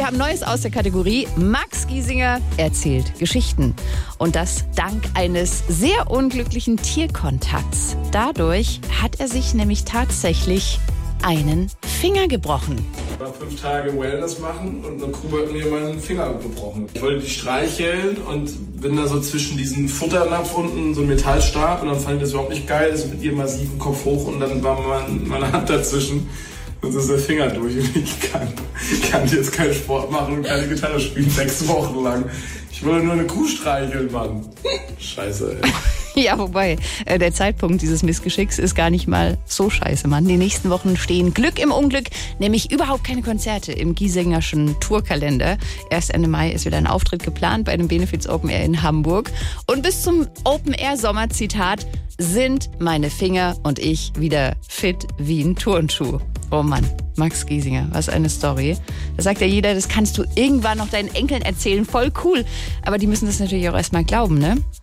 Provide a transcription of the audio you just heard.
wir haben Neues aus der Kategorie. Max Giesinger erzählt Geschichten. Und das dank eines sehr unglücklichen Tierkontakts. Dadurch hat er sich nämlich tatsächlich einen Finger gebrochen. Ich war 5 Tage Wellness machen und eine Kuh hat mir meinen Finger gebrochen. Ich wollte die streicheln und bin da so zwischen diesen Futternapf unten, so ein Metallstab, und dann fand ich das überhaupt nicht geil, ist mit ihrem massiven Kopf hoch und dann war meine Hand dazwischen. Und ist der Finger durch und ich kann jetzt keinen Sport machen und keine Gitarre spielen 6 Wochen lang. Ich wollte nur eine Kuh streicheln, Mann. Scheiße, ey. Ja, wobei, der Zeitpunkt dieses Missgeschicks ist gar nicht mal so scheiße, Mann. Die nächsten Wochen stehen Glück im Unglück, nämlich überhaupt keine Konzerte im Giesingerschen Tourkalender. Erst Ende Mai ist wieder ein Auftritt geplant bei einem Benefiz Open Air in Hamburg. Und bis zum Open Air Sommer, Zitat, sind meine Finger und ich wieder fit wie ein Turnschuh. Oh Mann, Max Giesinger, was eine Story. Da sagt ja jeder, das kannst du irgendwann noch deinen Enkeln erzählen, voll cool. Aber die müssen das natürlich auch erstmal glauben, ne?